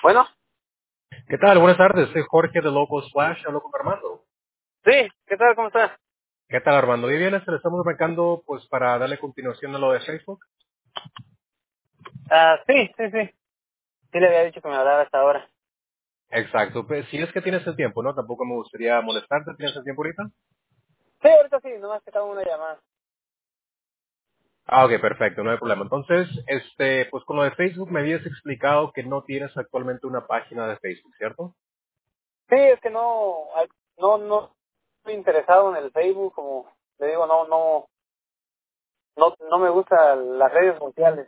Bueno, ¿Qué tal? Buenas tardes, soy Jorge de Local Splash, hablo con Armando. sí, ¿qué tal? ¿Cómo estás? ¿Qué tal, Armando? Muy bien, se le estamos marcando pues para darle continuación a lo de Facebook. Sí, sí, sí. Sí le había dicho que me hablara hasta ahora. Exacto, pues si es que tienes el tiempo, ¿no? Tampoco me gustaría molestarte, ¿tienes el tiempo ahorita? Sí, ahorita sí, nomás te cago una llamada. Ah, ok, perfecto, no hay problema. Entonces, pues con lo de Facebook me habías explicado que no tienes actualmente una página de Facebook, ¿cierto? Sí, es que no estoy interesado en el Facebook, como le digo, no me gustan las redes sociales.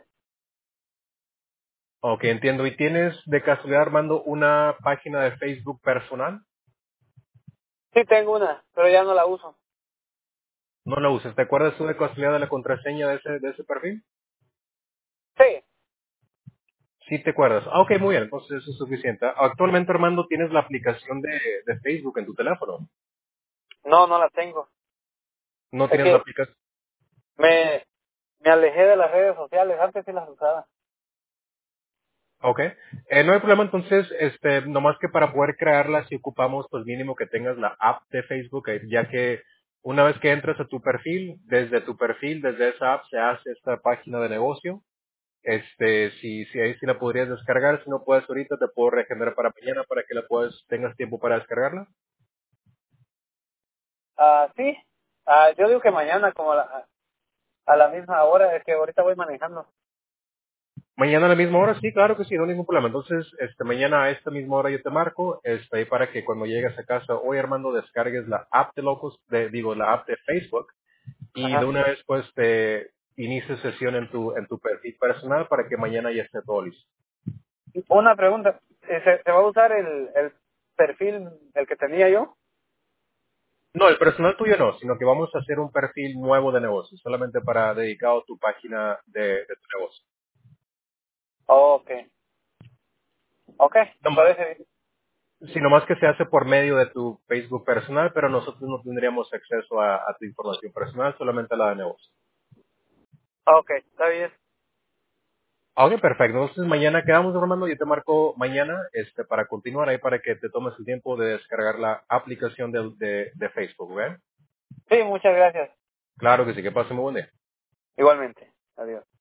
Ok, entiendo. ¿Y tienes de casualidad, Armando, una página de Facebook personal? Sí, tengo una, pero ya no la uso. No la usas. ¿Te acuerdas tú de casualidad de la contraseña de ese perfil? Sí, Sí te acuerdas. Ah, ok, muy bien, entonces eso es suficiente. Actualmente, Armando, tienes la aplicación de Facebook en tu teléfono. no la tengo. No Es tienes la que aplicación. me, me alejé de las redes sociales, antes sí las usaba. Ok. No hay problema, entonces, nomás que para poder crearla, si ocupamos, pues mínimo que tengas la app de Facebook, ya que una vez que entras a tu perfil, desde esa app se hace esta página de negocio. Si ahí sí la podrías descargar, si no puedes ahorita, te puedo regenerar para mañana para que tengas tiempo para descargarla. Sí, yo digo que mañana como a la misma hora, es que ahorita voy manejando. Mañana a la misma hora, sí, claro que sí, no hay ningún problema. Entonces, mañana a esta misma hora yo te marco, ahí para que cuando llegues a casa, hoy Armando, descargues la app de Locos, la app de Facebook, y de Ajá. una vez pues te inicies sesión en tu perfil personal para que mañana ya esté todo listo. Una pregunta, ¿se va a usar el perfil el que tenía yo? No, el personal tuyo no, sino que vamos a hacer un perfil nuevo de negocio, solamente para dedicado a tu página de tu negocio. Oh, ok, ok, No me más, parece bien. sino más que se hace por medio de tu Facebook personal, pero nosotros no tendríamos acceso a tu información personal, solamente a la de negocio. Ok, está bien. Ok, perfecto. Entonces mañana quedamos, Armando. Yo te marco mañana para continuar ahí para que te tomes el tiempo de descargar la aplicación de Facebook, ¿ok? Sí, muchas gracias. Claro que sí, que pase muy buen día. Igualmente. Adiós.